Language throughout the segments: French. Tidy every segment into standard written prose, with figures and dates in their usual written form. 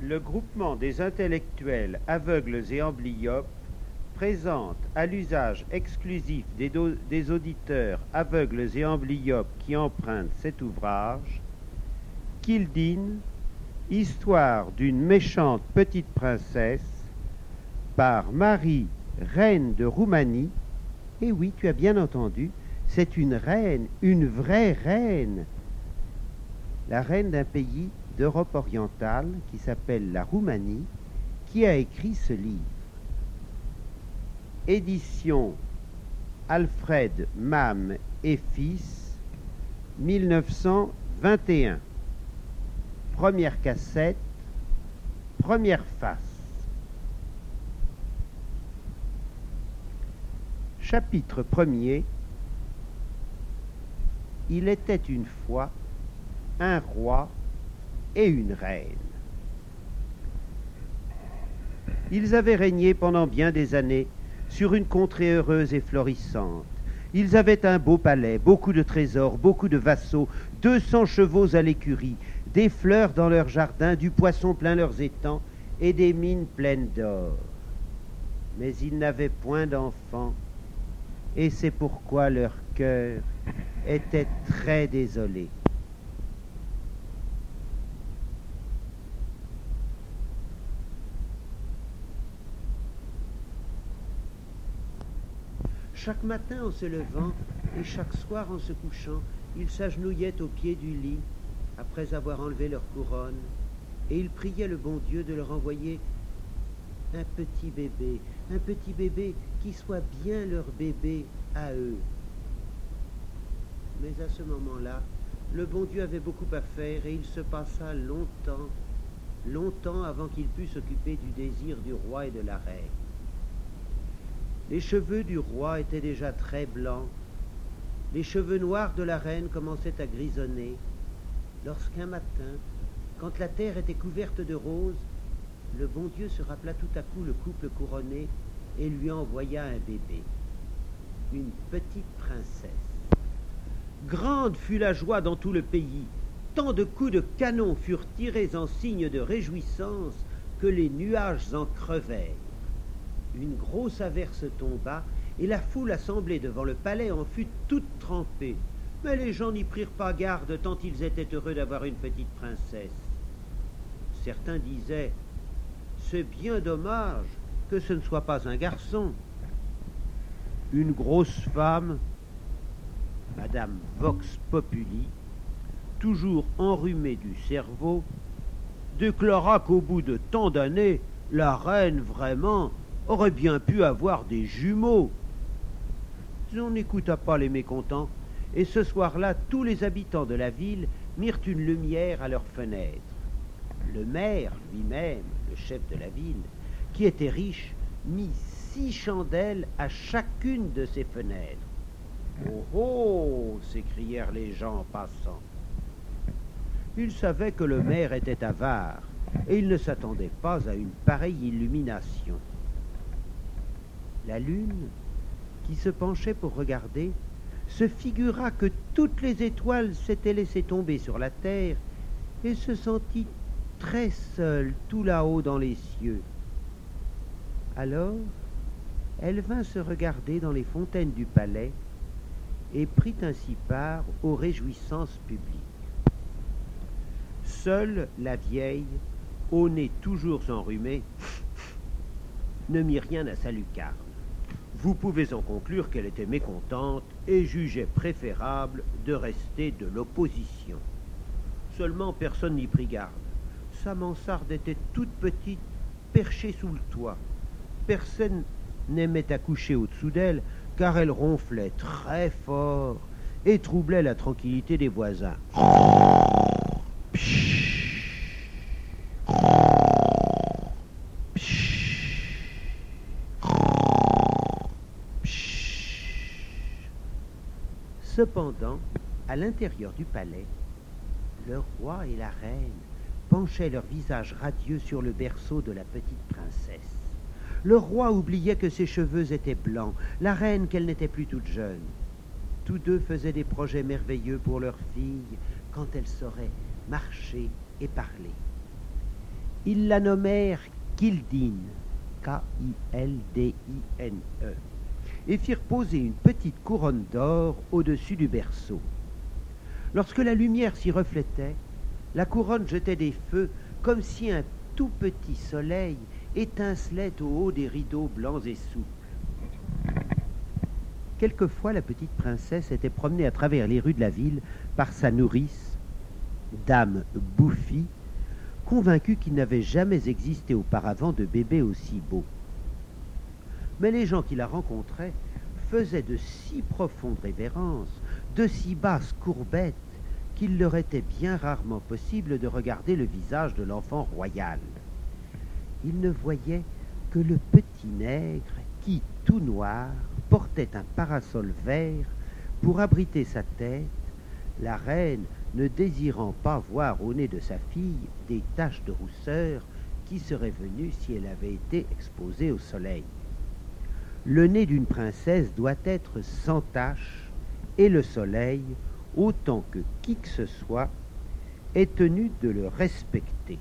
Le groupement des intellectuels aveugles et amblyopes présente à l'usage exclusif des auditeurs aveugles et amblyopes qui empruntent cet ouvrage, Kildin, histoire d'une méchante petite princesse, par Marie, reine de Roumanie. Et oui, tu as bien entendu, c'est une reine, une vraie reine, la reine d'un pays d'Europe orientale qui s'appelle la Roumanie, qui a écrit ce livre. Édition Alfred Mam et Fils, 1921. Première cassette, première face. Chapitre 1er. Il était une fois un roi et une reine. Ils avaient régné pendant bien des années sur une contrée heureuse et florissante. Ils avaient un beau palais, beaucoup de trésors, beaucoup de vassaux, 200 chevaux à l'écurie, des fleurs dans leurs jardins, du poisson plein leurs étangs et des mines pleines d'or. Mais ils n'avaient point d'enfants, et c'est pourquoi leur cœur était très désolé. Chaque matin en se levant et chaque soir en se couchant, ils s'agenouillaient au pied du lit, après avoir enlevé leur couronne, et ils priaient le bon Dieu de leur envoyer un petit bébé qui soit bien leur bébé à eux. Mais à ce moment-là, le bon Dieu avait beaucoup à faire et il se passa longtemps avant qu'il pût s'occuper du désir du roi et de la reine. Les cheveux du roi étaient déjà très blancs, les cheveux noirs de la reine commençaient à grisonner, lorsqu'un matin, quand la terre était couverte de roses, le bon Dieu se rappela tout à coup le couple couronné et lui envoya un bébé, une petite princesse. Grande fut la joie dans tout le pays, tant de coups de canon furent tirés en signe de réjouissance que les nuages en crevèrent. Une grosse averse tomba, et la foule assemblée devant le palais en fut toute trempée. Mais les gens n'y prirent pas garde, tant ils étaient heureux d'avoir une petite princesse. Certains disaient « C'est bien dommage que ce ne soit pas un garçon. » Une grosse femme, Madame Vox Populi, toujours enrhumée du cerveau, déclara qu'au bout de tant d'années, la reine, vraiment, aurait bien pu avoir des jumeaux. On n'écouta pas les mécontents, et ce soir-là, tous les habitants de la ville mirent une lumière à leurs fenêtres. Le maire lui-même, le chef de la ville, qui était riche, mit 6 chandelles à chacune de ses fenêtres. « Oh oh !» s'écrièrent les gens en passant. Ils savaient que le maire était avare, et il ne s'attendait pas à une pareille illumination. La lune, qui se penchait pour regarder, se figura que toutes les étoiles s'étaient laissées tomber sur la terre et se sentit très seule tout là-haut dans les cieux. Alors, elle vint se regarder dans les fontaines du palais et prit ainsi part aux réjouissances publiques. Seule la vieille, au nez toujours enrhumé, ne mit rien à sa lucarne. Vous pouvez en conclure qu'elle était mécontente et jugeait préférable de rester de l'opposition. Seulement personne n'y prit garde. Sa mansarde était toute petite, perchée sous le toit. Personne n'aimait à coucher au-dessous d'elle, car elle ronflait très fort et troublait la tranquillité des voisins. Cependant, à l'intérieur du palais, le roi et la reine penchaient leur visage radieux sur le berceau de la petite princesse. Le roi oubliait que ses cheveux étaient blancs, la reine qu'elle n'était plus toute jeune. Tous deux faisaient des projets merveilleux pour leur fille quand elle saurait marcher et parler. Ils la nommèrent Kildine, K-I-L-D-I-N-E, et firent poser une petite couronne d'or au-dessus du berceau. Lorsque la lumière s'y reflétait, la couronne jetait des feux comme si un tout petit soleil étincelait au haut des rideaux blancs et souples. Quelquefois, la petite princesse était promenée à travers les rues de la ville par sa nourrice, Dame Bouffie, convaincue qu'il n'avait jamais existé auparavant de bébé aussi beau. Mais les gens qui la rencontraient faisaient de si profondes révérences, de si basses courbettes, qu'il leur était bien rarement possible de regarder le visage de l'enfant royal. Ils ne voyaient que le petit nègre qui, tout noir, portait un parasol vert pour abriter sa tête, la reine ne désirant pas voir au nez de sa fille des taches de rousseur qui seraient venues si elle avait été exposée au soleil. Le nez d'une princesse doit être sans tache, et le soleil, autant que qui que ce soit, est tenu de le respecter.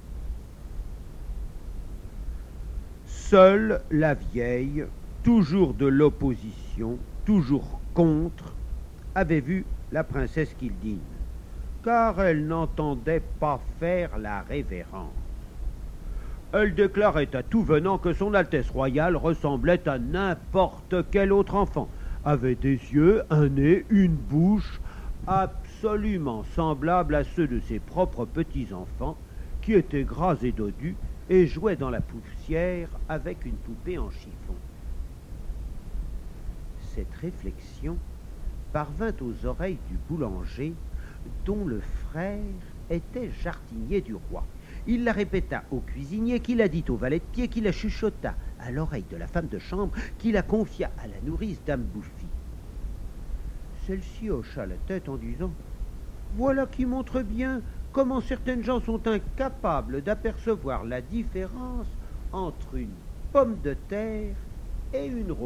Seule la vieille, toujours de l'opposition, toujours contre, avait vu la princesse Kildine, car elle n'entendait pas faire la révérence. Elle déclarait à tout venant que son Altesse royale ressemblait à n'importe quel autre enfant, avait des yeux, un nez, une bouche, absolument semblables à ceux de ses propres petits-enfants, qui étaient gras et dodus et jouaient dans la poussière avec une poupée en chiffon. Cette réflexion parvint aux oreilles du boulanger, dont le frère était jardinier du roi. Il la répéta au cuisinier, qui la dit au valet de pied, qui la chuchota à l'oreille de la femme de chambre, qui la confia à la nourrice Dame Bouffie. Celle-ci hocha la tête en disant « Voilà qui montre bien comment certaines gens sont incapables d'apercevoir la différence entre une pomme de terre et une rose. »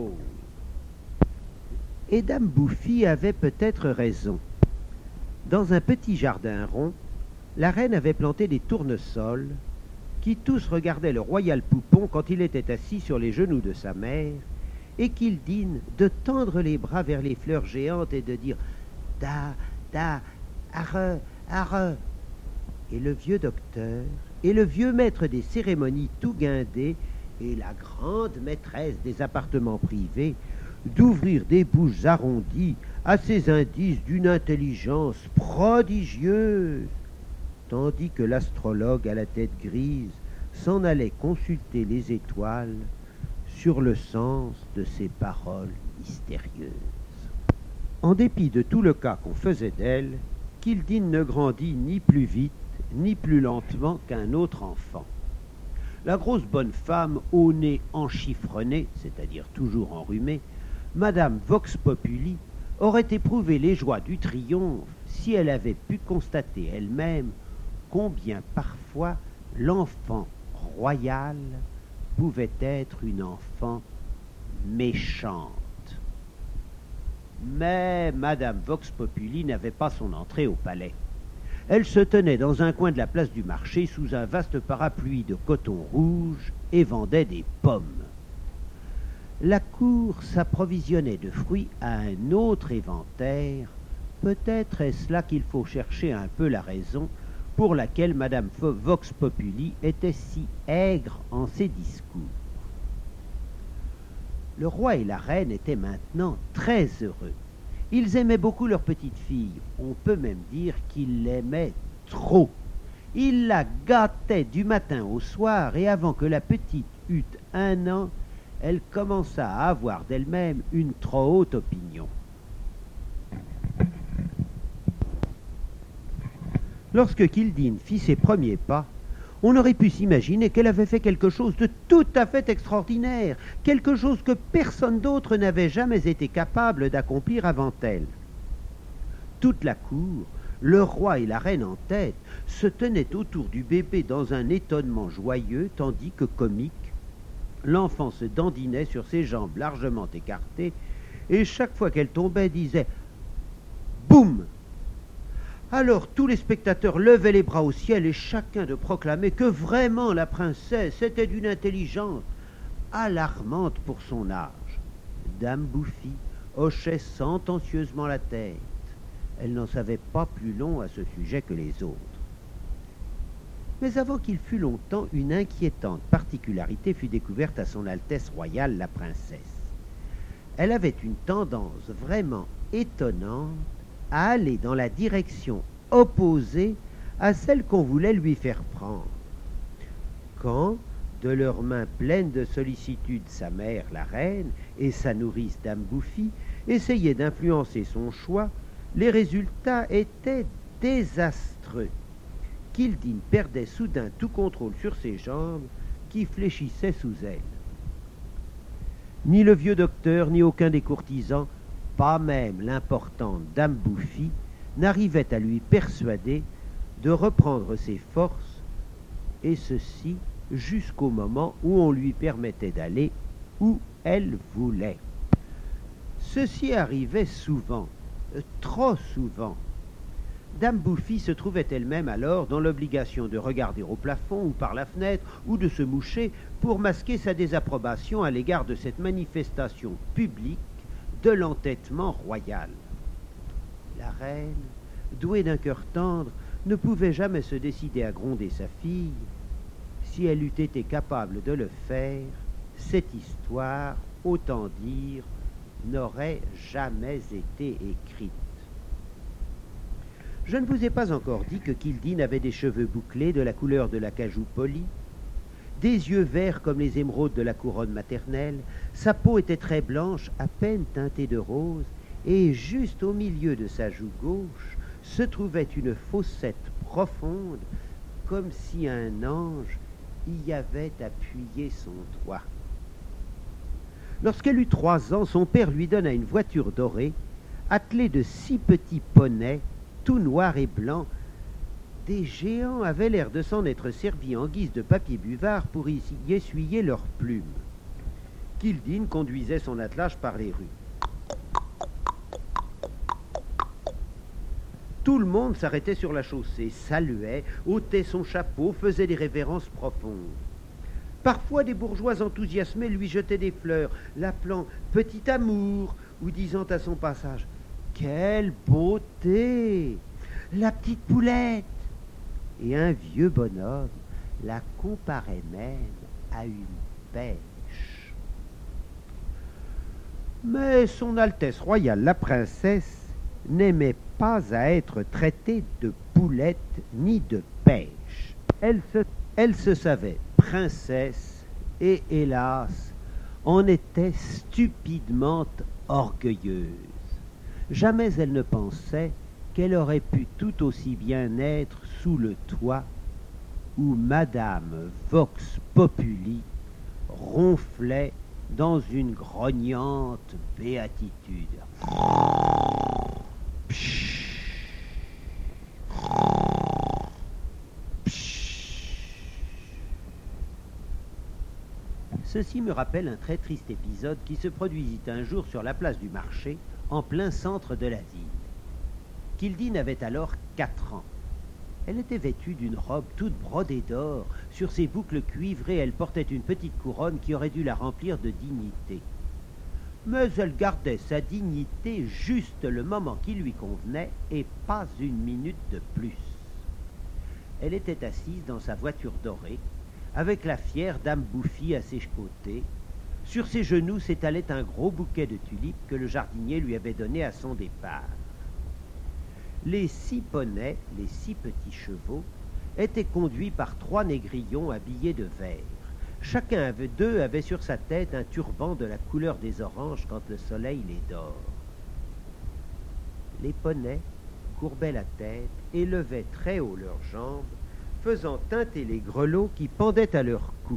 Et Dame Bouffie avait peut-être raison. Dans un petit jardin rond, la reine avait planté des tournesols qui tous regardaient le royal poupon quand il était assis sur les genoux de sa mère, et Kildine de tendre les bras vers les fleurs géantes et de dire « Da, da, arre, arre ». Et le vieux docteur, et le vieux maître des cérémonies tout guindé, et la grande maîtresse des appartements privés, d'ouvrir des bouches arrondies à ces indices d'une intelligence prodigieuse, tandis que l'astrologue à la tête grise s'en allait consulter les étoiles sur le sens de ces paroles mystérieuses. En dépit de tout le cas qu'on faisait d'elle, Kildine ne grandit ni plus vite ni plus lentement qu'un autre enfant. La grosse bonne femme au nez enchiffronné, c'est-à-dire toujours enrhumée, Madame Vox Populi, aurait éprouvé les joies du triomphe si elle avait pu constater elle-même combien parfois l'enfant royal pouvait être une enfant méchante. Mais Madame Vox Populi n'avait pas son entrée au palais. Elle se tenait dans un coin de la place du marché sous un vaste parapluie de coton rouge et vendait des pommes. La cour s'approvisionnait de fruits à un autre éventaire. Peut-être est-ce là qu'il faut chercher un peu la raison pour laquelle Madame Vox Populi était si aigre en ses discours. Le roi et la reine étaient maintenant très heureux. Ils aimaient beaucoup leur petite fille. On peut même dire qu'ils l'aimaient trop. Ils la gâtaient du matin au soir, et avant que la petite eût 1 an, elle commença à avoir d'elle-même une trop haute opinion. Lorsque Kildine fit ses premiers pas, on aurait pu s'imaginer qu'elle avait fait quelque chose de tout à fait extraordinaire, quelque chose que personne d'autre n'avait jamais été capable d'accomplir avant elle. Toute la cour, le roi et la reine en tête, se tenaient autour du bébé dans un étonnement joyeux, tandis que comique, l'enfant se dandinait sur ses jambes largement écartées, et chaque fois qu'elle tombait disait « Boum !» Alors tous les spectateurs levaient les bras au ciel et chacun de proclamer que vraiment la princesse était d'une intelligence alarmante pour son âge. Dame Bouffi hochait sentencieusement la tête. Elle n'en savait pas plus long à ce sujet que les autres. Mais avant qu'il fût longtemps, une inquiétante particularité fut découverte à son Altesse royale la princesse. Elle avait une tendance vraiment étonnante à aller dans la direction opposée à celle qu'on voulait lui faire prendre. Quand, de leurs mains pleines de sollicitude, sa mère, la reine, et sa nourrice, Dame Bouffi, essayaient d'influencer son choix, les résultats étaient désastreux. Kildin perdait soudain tout contrôle sur ses jambes, qui fléchissaient sous elle. Ni le vieux docteur, ni aucun des courtisans, pas même l'importante Dame Bouffi, n'arrivait à lui persuader de reprendre ses forces, et ceci jusqu'au moment où on lui permettait d'aller où elle voulait. Ceci arrivait souvent, trop souvent. Dame Bouffi se trouvait elle-même alors dans l'obligation de regarder au plafond ou par la fenêtre ou de se moucher pour masquer sa désapprobation à l'égard de cette manifestation publique de l'entêtement royal. La reine, douée d'un cœur tendre, ne pouvait jamais se décider à gronder sa fille. Si elle eût été capable de le faire, cette histoire, autant dire, n'aurait jamais été écrite. Je ne vous ai pas encore dit que Kildin avait des cheveux bouclés de la couleur de l'acajou poli, des yeux verts comme les émeraudes de la couronne maternelle, sa peau était très blanche, à peine teintée de rose, et juste au milieu de sa joue gauche se trouvait une fossette profonde, comme si un ange y avait appuyé son doigt. Lorsqu'elle eut 3 ans, son père lui donna une voiture dorée, attelée de 6 petits poneys, tout noirs et blancs. Des géants avaient l'air de s'en être servis en guise de papier buvard pour y essuyer leurs plumes. Kildin conduisait son attelage par les rues. Tout le monde s'arrêtait sur la chaussée, saluait, ôtait son chapeau, faisait des révérences profondes. Parfois, des bourgeois enthousiasmés lui jetaient des fleurs, l'appelant « petit amour » ou disant à son passage « quelle beauté, la petite poulette !» Et un vieux bonhomme la comparait même à une pêche. Mais son Altesse royale, la princesse, n'aimait pas à être traitée de poulette ni de pêche. Elle se savait princesse et, hélas, en était stupidement orgueilleuse. Jamais elle ne pensait qu'elle aurait pu tout aussi bien être sous le toit où Madame Vox Populi ronflait dans une grognante béatitude. Ceci me rappelle un très triste épisode qui se produisit un jour sur la place du marché, en plein centre de la ville. Kildin avait alors 4 ans. Elle était vêtue d'une robe toute brodée d'or. Sur ses boucles cuivrées, elle portait une petite couronne qui aurait dû la remplir de dignité. Mais elle gardait sa dignité juste le moment qui lui convenait et pas une minute de plus. Elle était assise dans sa voiture dorée, avec la fière Dame Bouffi à ses côtés. Sur ses genoux s'étalait un gros bouquet de tulipes que le jardinier lui avait donné à son départ. Les 6 poneys, les 6 petits chevaux, étaient conduits par 3 négrillons habillés de vert. Chacun d'eux avait sur sa tête un turban de la couleur des oranges quand le soleil les dore. Les poneys courbaient la tête et levaient très haut leurs jambes, faisant teinter les grelots qui pendaient à leur cou.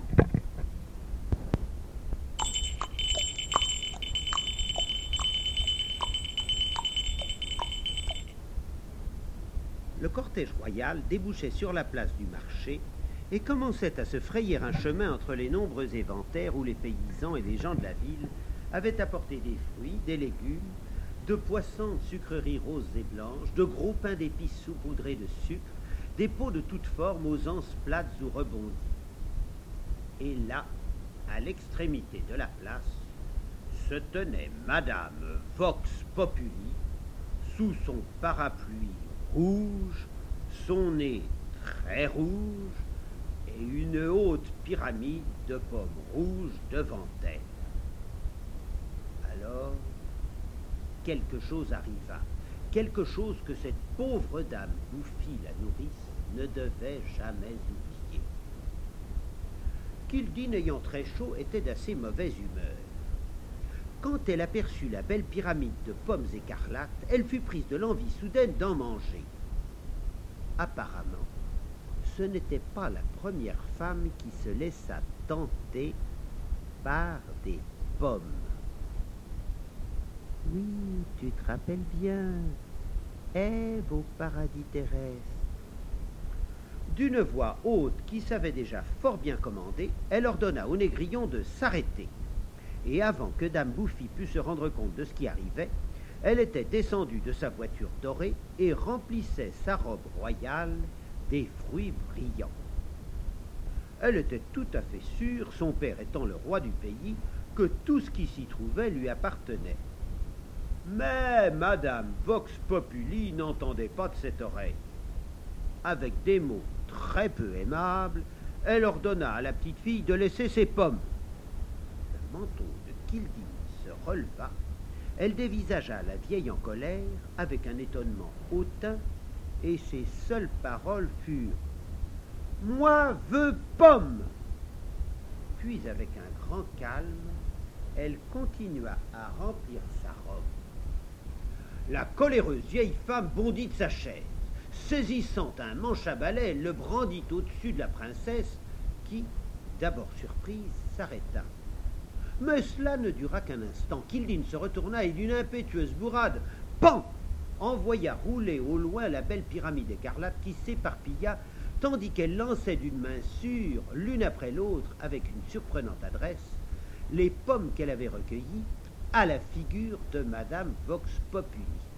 Le cortège royal débouchait sur la place du marché et commençait à se frayer un chemin entre les nombreux éventaires où les paysans et les gens de la ville avaient apporté des fruits, des légumes, de poissons de sucreries roses et blanches, de gros pains d'épices saupoudrés de sucre, des pots de toutes formes aux anses plates ou rebondies. Et là, à l'extrémité de la place, se tenait Madame Vox Populi, sous son parapluie rouge, son nez très rouge, et une haute pyramide de pommes rouges devant elle. Alors, quelque chose arriva, quelque chose que cette pauvre dame Bouffie la nourrice ne devait jamais oublier. Kildine, ayant très chaud, était d'assez mauvaise humeur. Quand elle aperçut la belle pyramide de pommes écarlates, elle fut prise de l'envie soudaine d'en manger. Apparemment, ce n'était pas la première femme qui se laissa tenter par des pommes. Oui, tu te rappelles bien. Ève au paradis terrestre. D'une voix haute qui savait déjà fort bien commander, elle ordonna au négrillon de s'arrêter. Et avant que Dame Bouffie pût se rendre compte de ce qui arrivait, elle était descendue de sa voiture dorée et remplissait sa robe royale des fruits brillants. Elle était tout à fait sûre, son père étant le roi du pays, que tout ce qui s'y trouvait lui appartenait. Mais Madame Vox Populi n'entendait pas de cette oreille. Avec des mots très peu aimables, elle ordonna à la petite fille de laisser ses pommes. Le manteau de Kildine se releva, elle dévisagea la vieille en colère avec un étonnement hautain, et ses seules paroles furent « Moi veux pomme !» Puis avec un grand calme, elle continua à remplir sa robe. La coléreuse vieille femme bondit de sa chaise. Saisissant un manche à balai, elle le brandit au-dessus de la princesse, qui, d'abord surprise, s'arrêta. Mais cela ne dura qu'un instant. Kildine se retourna et d'une impétueuse bourrade, pan, envoya rouler au loin la belle pyramide écarlate qui s'éparpilla, tandis qu'elle lançait d'une main sûre, l'une après l'autre, avec une surprenante adresse, les pommes qu'elle avait recueillies à la figure de Madame Vox Populi.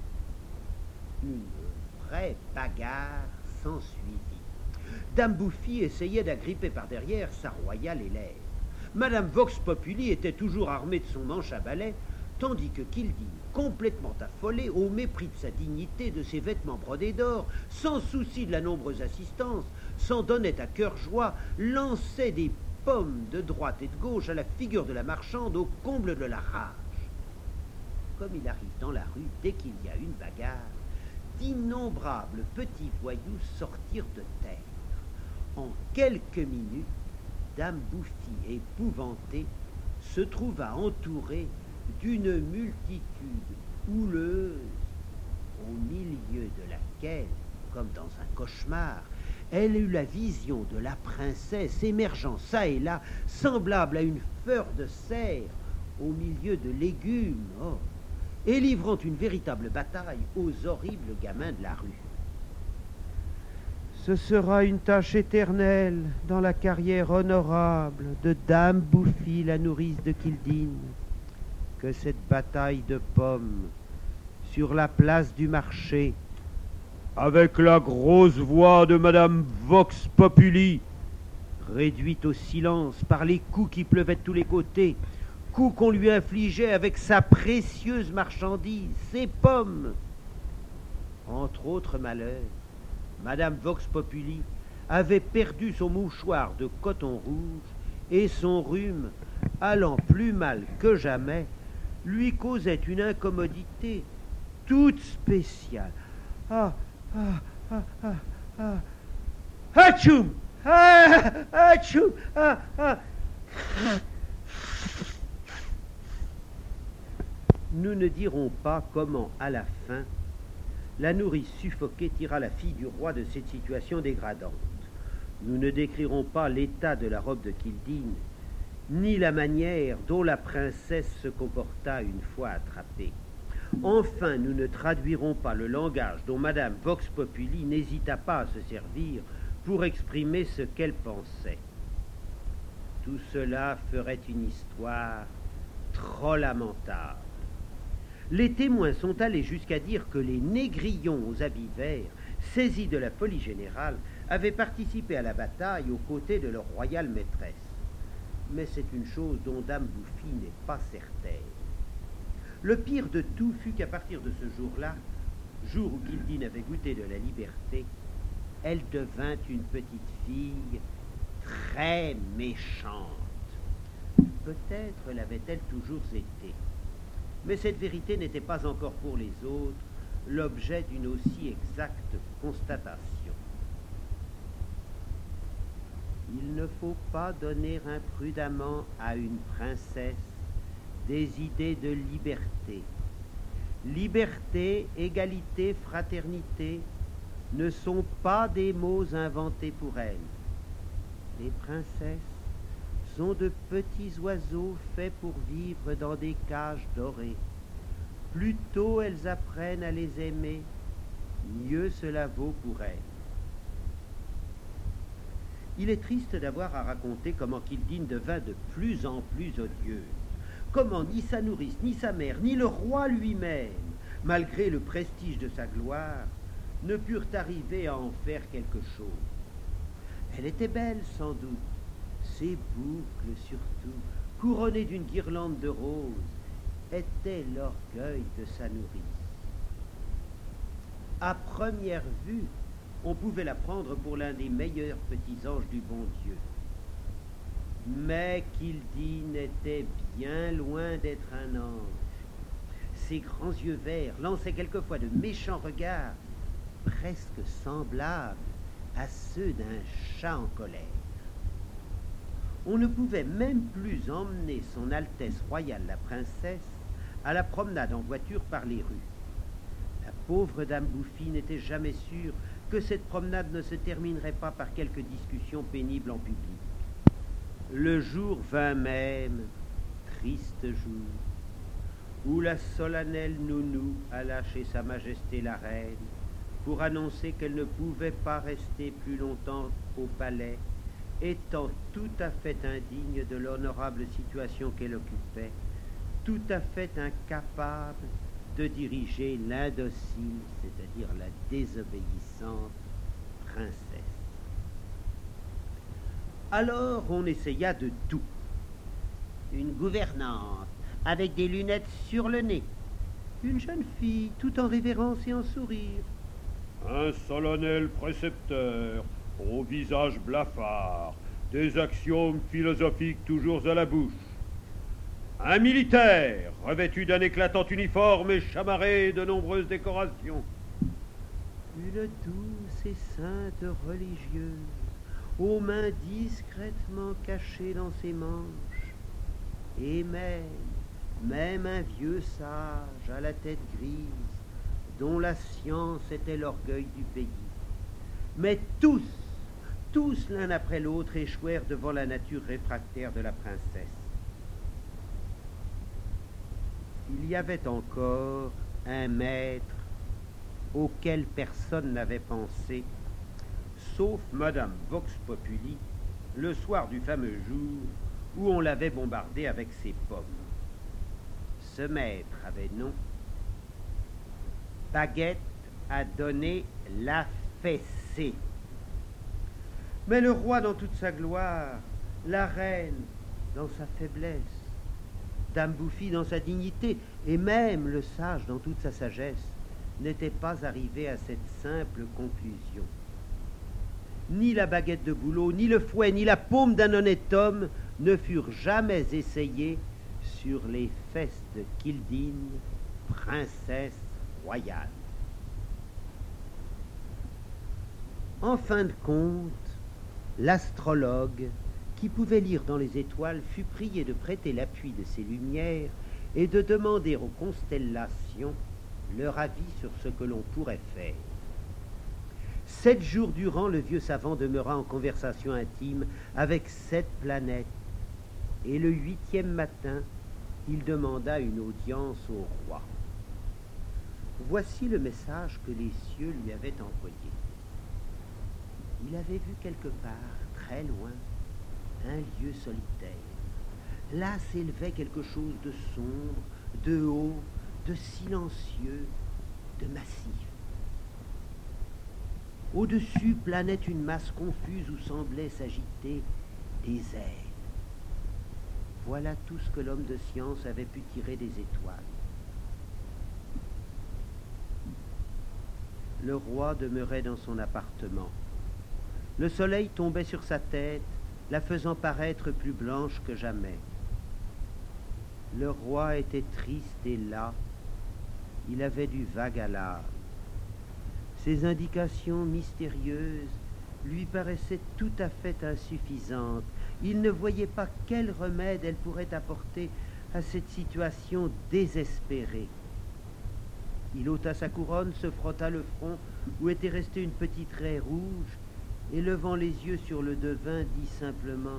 Une vraie bagarre s'ensuivit. Dame Bouffie essayait d'agripper par derrière sa royale élève. Madame Vox Populi était toujours armée de son manche à balai, tandis que Kildine, complètement affolée, au mépris de sa dignité, de ses vêtements brodés d'or, sans souci de la nombreuse assistance, s'en donnait à cœur joie, lançait des pommes de droite et de gauche à la figure de la marchande au comble de la rage. Comme il arrive dans la rue, dès qu'il y a une bagarre, d'innombrables petits voyous sortirent de terre. En quelques minutes, Dame Bouffie, épouvantée, se trouva entourée d'une multitude houleuse, au milieu de laquelle, comme dans un cauchemar, elle eut la vision de la princesse émergeant çà et là, semblable à une fleur de serre au milieu de légumes, et livrant une véritable bataille aux horribles gamins de la rue. Ce sera une tâche éternelle dans la carrière honorable de Dame Bouffie, la nourrice de Kildine, que cette bataille de pommes sur la place du marché, avec la grosse voix de Madame Vox Populi, réduite au silence par les coups qui pleuvaient de tous les côtés, coups qu'on lui infligeait avec sa précieuse marchandise, ses pommes. Entre autres malheurs, Madame Vox Populi avait perdu son mouchoir de coton rouge et son rhume, allant plus mal que jamais, lui causait une incommodité toute spéciale. Ah, ah, ah, ah, ah. Hatchoum! Ah, hatchoum! Ah, ah. Nous ne dirons pas comment, à la fin, la nourrice suffoquée tira la fille du roi de cette situation dégradante. Nous ne décrirons pas l'état de la robe de Kildine, ni la manière dont la princesse se comporta une fois attrapée. Enfin, nous ne traduirons pas le langage dont Madame Vox Populi n'hésita pas à se servir pour exprimer ce qu'elle pensait. Tout cela ferait une histoire trop lamentable. Les témoins sont allés jusqu'à dire que les négrillons aux habits verts, saisis de la folie générale, avaient participé à la bataille aux côtés de leur royale maîtresse. Mais c'est une chose dont Dame Bouffi n'est pas certaine. Le pire de tout fut qu'à partir de ce jour-là, jour où Kildine avait goûté de la liberté, elle devint une petite fille très méchante. Peut-être l'avait-elle toujours été. Mais cette vérité n'était pas encore pour les autres l'objet d'une aussi exacte constatation. Il ne faut pas donner imprudemment à une princesse des idées de liberté. Liberté, égalité, fraternité ne sont pas des mots inventés pour elle. Les princesses sont de petits oiseaux faits pour vivre dans des cages dorées. Plus tôt elles apprennent à les aimer, mieux cela vaut pour elles. Il est triste d'avoir à raconter comment Kildine devint de plus en plus odieuse, comment ni sa nourrice, ni sa mère, ni le roi lui-même, malgré le prestige de sa gloire, ne purent arriver à en faire quelque chose. Elle était belle sans doute, ses boucles surtout, couronnées d'une guirlande de roses, étaient l'orgueil de sa nourrice. À première vue, on pouvait la prendre pour l'un des meilleurs petits anges du bon Dieu. Mais Kildine était bien loin d'être un ange. Ses grands yeux verts lançaient quelquefois de méchants regards, presque semblables à ceux d'un chat en colère. On ne pouvait même plus emmener son Altesse royale la princesse à la promenade en voiture par les rues. La pauvre Dame Bouffi n'était jamais sûre que cette promenade ne se terminerait pas par quelque discussion pénible en public. Le jour vint même, triste jour, où la solennelle nounou alla chez Sa Majesté la Reine pour annoncer qu'elle ne pouvait pas rester plus longtemps au palais, étant tout à fait indigne de l'honorable situation qu'elle occupait, tout à fait incapable de diriger l'indocile, c'est-à-dire la désobéissante princesse. Alors on essaya de tout. Une gouvernante avec des lunettes sur le nez, une jeune fille tout en révérence et en sourire, un solennel précepteur au visage blafard, des axiomes philosophiques toujours à la bouche, un militaire revêtu d'un éclatant uniforme et chamarré de nombreuses décorations, une douce et sainte religieuse, aux mains discrètement cachées dans ses manches, et même un vieux sage à la tête grise, dont la science était l'orgueil du pays. Mais tous l'un après l'autre échouèrent devant la nature réfractaire de la princesse. Il y avait encore un maître auquel personne n'avait pensé, sauf Madame Vox Populi, le soir du fameux jour où on l'avait bombardé avec ses pommes. Ce maître avait nom Baguette a donné la fessée. Mais le roi dans toute sa gloire, la reine dans sa faiblesse, Dame Bouffi dans sa dignité, et même le sage dans toute sa sagesse, n'étaient pas arrivés à cette simple conclusion. Ni la baguette de bouleau, ni le fouet, ni la paume d'un honnête homme ne furent jamais essayés sur les fesses de Kildine, princesse royale. En fin de compte, l'astrologue, qui pouvait lire dans les étoiles, fut prié de prêter l'appui de ses lumières et de demander aux constellations leur avis sur ce que l'on pourrait faire. 7 jours durant, le vieux savant demeura en conversation intime avec 7 planètes, et le 8e matin, il demanda une audience au roi. Voici le message que les cieux lui avaient envoyé. Il avait vu quelque part, très loin, un lieu solitaire. Là s'élevait quelque chose de sombre, de haut, de silencieux, de massif. Au-dessus planait une masse confuse où semblaient s'agiter des ailes. Voilà tout ce que l'homme de science avait pu tirer des étoiles. Le roi demeurait dans son appartement. Le soleil tombait sur sa tête, la faisant paraître plus blanche que jamais. Le roi était triste et las. Il avait du vague à l'âme. Ces indications mystérieuses lui paraissaient tout à fait insuffisantes. Il ne voyait pas quel remède elles pourraient apporter à cette situation désespérée. Il ôta sa couronne, se frotta le front où était restée une petite raie rouge, et levant les yeux sur le devin, dit simplement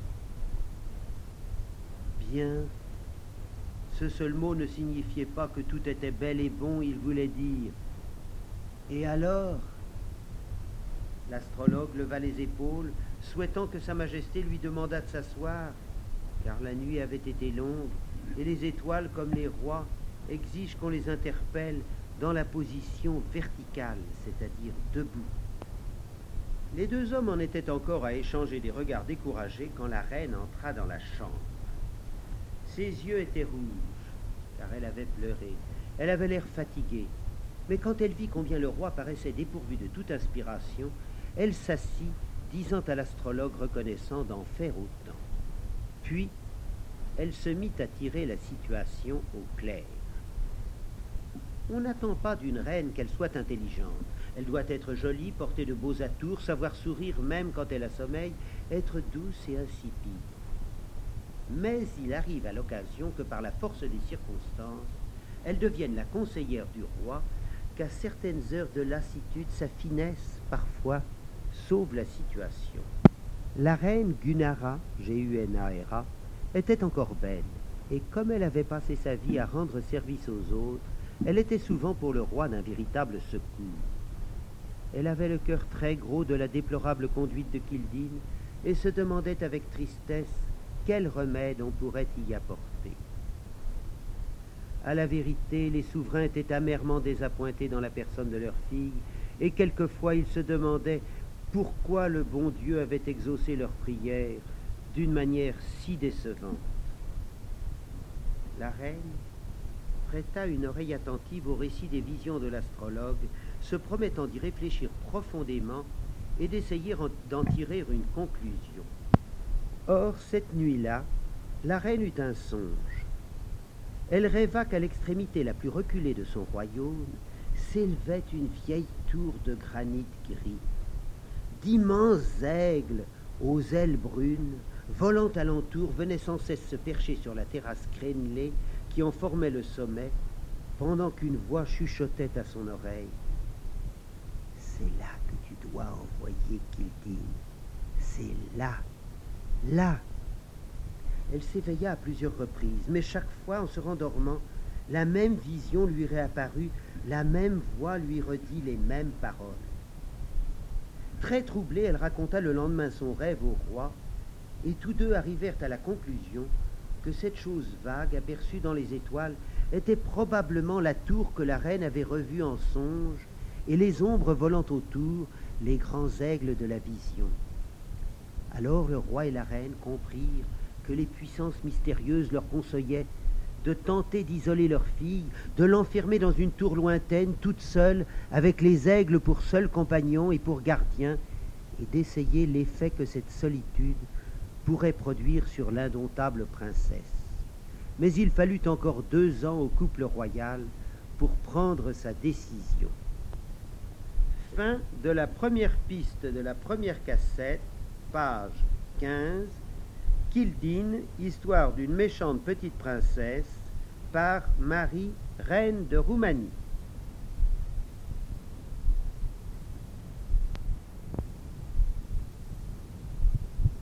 « Bien ». Ce seul mot ne signifiait pas que tout était bel et bon, il voulait dire « Et alors ?» L'astrologue leva les épaules, souhaitant que Sa Majesté lui demandât de s'asseoir, car la nuit avait été longue, et les étoiles, comme les rois, exigent qu'on les interpelle dans la position verticale, c'est-à-dire debout. Les deux hommes en étaient encore à échanger des regards découragés quand la reine entra dans la chambre. Ses yeux étaient rouges, car elle avait pleuré. Elle avait l'air fatiguée. Mais quand elle vit combien le roi paraissait dépourvu de toute inspiration, elle s'assit, disant à l'astrologue reconnaissant d'en faire autant. Puis, elle se mit à tirer la situation au clair. On n'attend pas d'une reine qu'elle soit intelligente. Elle doit être jolie, porter de beaux atours, savoir sourire même quand elle a sommeil, être douce et insipide. Mais il arrive à l'occasion que par la force des circonstances, elle devienne la conseillère du roi, qu'à certaines heures de lassitude, sa finesse, parfois, sauve la situation. La reine Gunara, G-U-N-A-R-A, était encore belle, et comme elle avait passé sa vie à rendre service aux autres, elle était souvent pour le roi d'un véritable secours. Elle avait le cœur très gros de la déplorable conduite de Kildin et se demandait avec tristesse quel remède on pourrait y apporter. À la vérité, les souverains étaient amèrement désappointés dans la personne de leur fille, et quelquefois ils se demandaient pourquoi le bon Dieu avait exaucé leurs prières d'une manière si décevante. La reine prêta une oreille attentive au récit des visions de l'astrologue, se promettant d'y réfléchir profondément et d'essayer d'en tirer une conclusion. Or, cette nuit-là, la reine eut un songe. Elle rêva qu'à l'extrémité la plus reculée de son royaume s'élevait une vieille tour de granit gris. D'immenses aigles aux ailes brunes, volant alentour, venaient sans cesse se percher sur la terrasse crénelée qui en formait le sommet, pendant qu'une voix chuchotait à son oreille. « C'est là que tu dois envoyer Kildin. C'est là, là !» Elle s'éveilla à plusieurs reprises, mais chaque fois, en se rendormant, la même vision lui réapparut, la même voix lui redit les mêmes paroles. Très troublée, elle raconta le lendemain son rêve au roi, et tous deux arrivèrent à la conclusion que cette chose vague aperçue dans les étoiles était probablement la tour que la reine avait revue en songe, et les ombres volant autour, les grands aigles de la vision. Alors le roi et la reine comprirent que les puissances mystérieuses leur conseillaient de tenter d'isoler leur fille, de l'enfermer dans une tour lointaine, toute seule, avec les aigles pour seuls compagnons et pour gardiens, et d'essayer l'effet que cette solitude pourrait produire sur l'indomptable princesse. Mais il fallut encore 2 ans au couple royal pour prendre sa décision. Fin de la première piste de la première cassette, page 15, Kildin, histoire d'une méchante petite princesse, par Marie, reine de Roumanie.